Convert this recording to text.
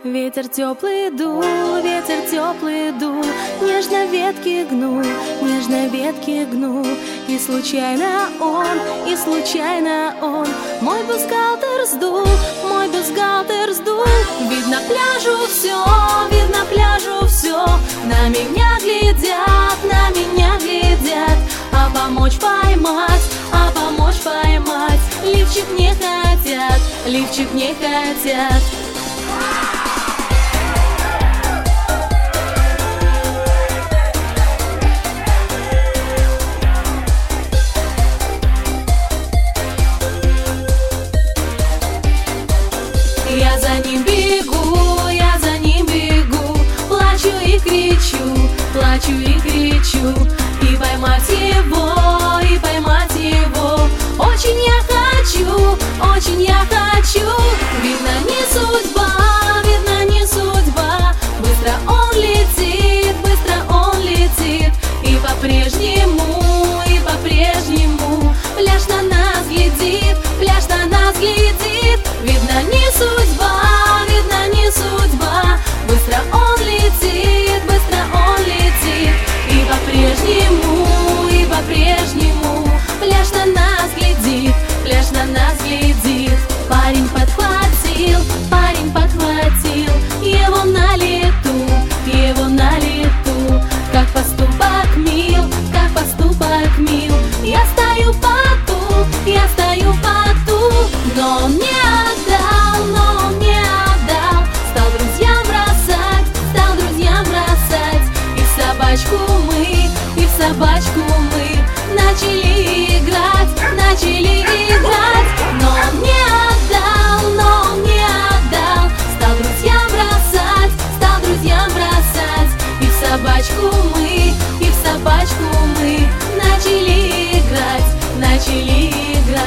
Ветер теплый дул, нежно ветки гнул, нежно ветки гнул. И случайно он, мой бюстгальтер сдул, мой бюстгальтер сдул. Видно пляжу все, на меня глядят, а помочь поймать, лифчик не хотят. Я за ним бегу, плачу и кричу, и поймать его, очень я хочу. Видно, не судьба, быстро он летит, и по-прежнему, пляж на нас глядит. Видно, не судьба, быстро он летит, и по-прежнему, пляж на нас глядит. Парень подхватил его на лету, как поступок мил. Я стою в поту, но он не отдал, стал друзьям бросать. И в собачку мы начали играть, но он не отдал, стал друзьям бросать. И в собачку мы начали играть.